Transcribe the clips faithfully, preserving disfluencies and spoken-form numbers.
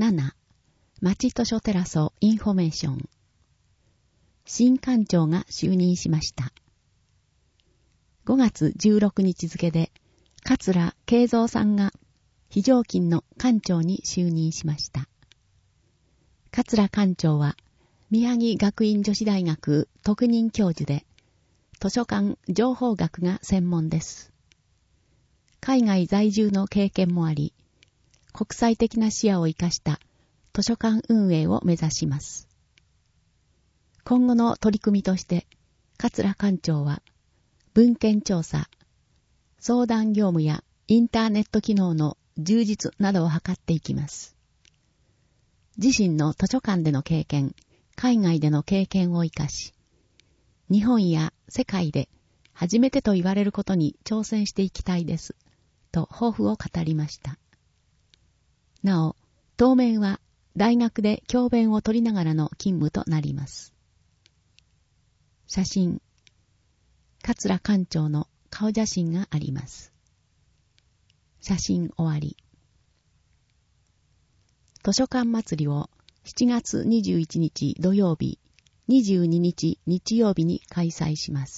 なな、町図書テラソインフォメーション。新館長が就任しました。ごがつじゅうろくにち付で、桂慶三さんが非常勤の館長に就任しました。桂館長は、宮城学院女子大学特任教授で、図書館情報学が専門です。海外在住の経験もあり、国際的な視野を生かした図書館運営を目指します。今後の取り組みとして、桂館長は、文献調査、相談業務やインターネット機能の充実などを図っていきます。自身の図書館での経験、海外での経験を生かし、日本や世界で初めてと言われることに挑戦していきたいです、と抱負を語りました。なお、当面は大学で教鞭を取りながらの勤務となります。写真、桂館長の顔写真があります。写真終わり。図書館祭りをしちがつにじゅういちにち土曜日、にじゅうににち日曜日に開催します。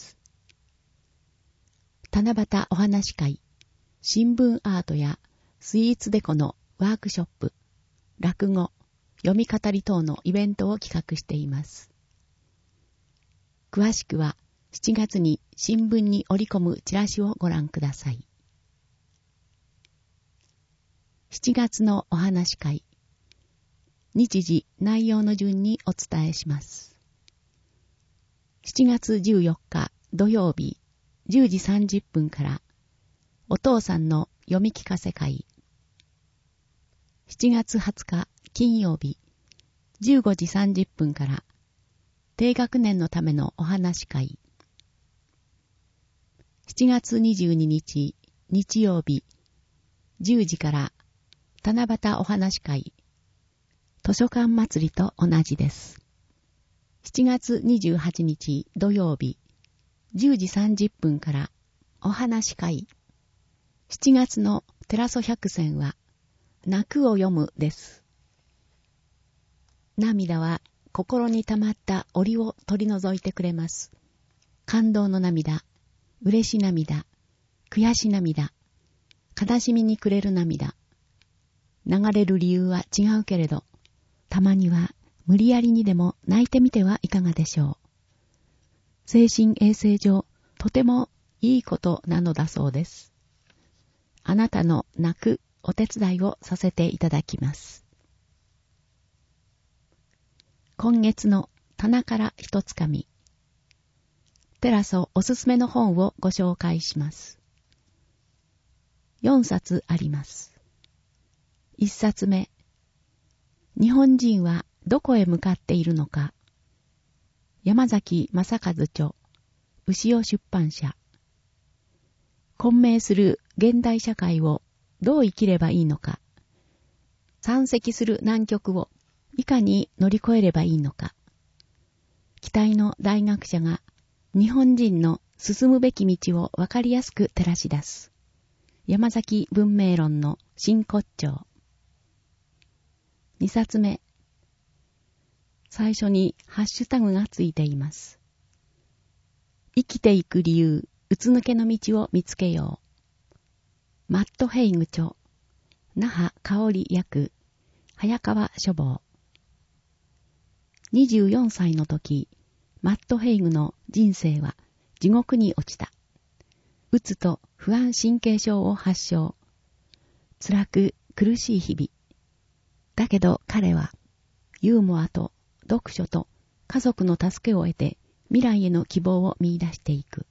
七夕お話会、新聞アートやスイーツデコのワークショップ、落語、読み語り等のイベントを企画しています。詳しくはしちがつに新聞に折り込むチラシをご覧ください。しちがつのお話会、日時、内容の順にお伝えします。しちがつじゅうよっか土曜日じゅうじさんじゅっぷんからお父さんの読み聞かせ会。しちがつはつか金曜日じゅうごじさんじゅっぷんから低学年のためのお話会。しちがつにじゅうににち日曜日じゅうじから七夕お話会。図書館祭りと同じです。しちがつにじゅうはちにち土曜日じゅうじさんじゅっぷんからお話会。しちがつのテラソ百選は泣くを読むです。涙は心に溜まった檻を取り除いてくれます。感動の涙、嬉し涙、悔し涙、悲しみに暮れる涙。流れる理由は違うけれど、たまには無理やりにでも泣いてみてはいかがでしょう。精神衛生上、とてもいいことなのだそうです。あなたの泣くお手伝いをさせていただきます。今月の棚から一つかみ。テラソおすすめの本をご紹介します。よんさつあります。いっさつめ。日本人はどこへ向かっているのか。山崎正和著、牛尾出版社。混迷する現代社会をどう生きればいいのか。山積する難局をいかに乗り越えればいいのか。期待の大学者が日本人の進むべき道をわかりやすく照らし出す。山崎文明論の真骨頂。にさつめ。最初にハッシュタグがついています。生きていく理由、うつ抜けの道を見つけよう。マット・ヘイグ著、那覇香織役、早川書房。にじゅうよんさいの時、マット・ヘイグの人生は地獄に落ちた。うつと不安神経症を発症。辛く苦しい日々。だけど彼はユーモアと読書と家族の助けを得て未来への希望を見出していく。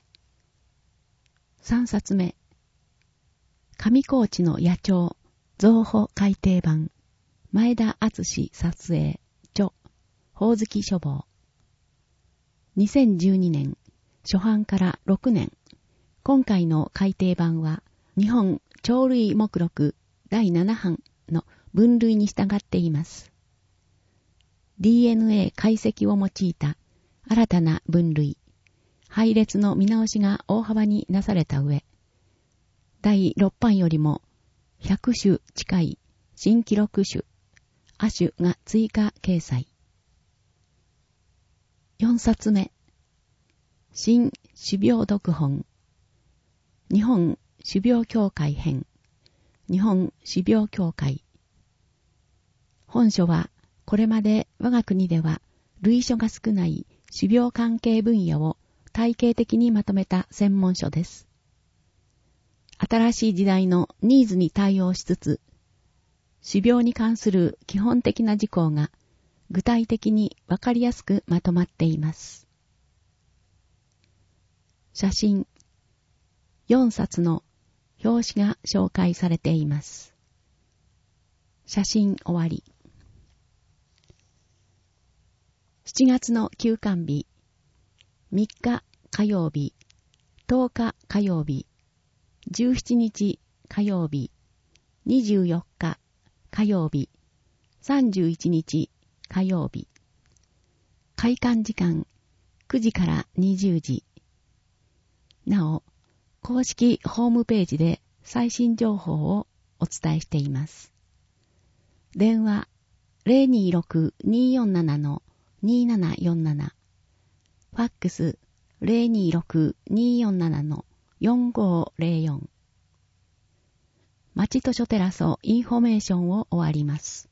さんさつめ。上高地の野鳥、増補改訂版、前田敦撮影、著、ほおずき書房。にせんじゅうにねん、初版からろくねん。今回の改訂版は、日本鳥類目録だいななはんの分類に従っています。ディーエヌエー 解析を用いた新たな分類、配列の見直しが大幅になされた上、だいろっばんよりもひゃくしゅ近い新記録種、 亜種が追加掲載。よんさつめ、新種苗読本、日本種苗協会編、日本種苗協会。本書は、これまで我が国では類書が少ない種苗関係分野を体系的にまとめた専門書です。新しい時代のニーズに対応しつつ、種苗に関する基本的な事項が具体的にわかりやすくまとまっています。写真、よんさつの表紙が紹介されています。写真終わり。しちがつの休刊日、みっか火曜日、とおか火曜日、じゅうしちにち火曜日、にじゅうよっか火曜日、さんじゅういちにち火曜日。開館時間くじからにじゅうじ。なお、公式ホームページで最新情報をお伝えしています。電話 ゼロにーろく にーよんなな にーななよんなな、ファックス ゼロにーろく にーよんなな よんごーゼロよん。町図書テラソインフォメーションを終わります。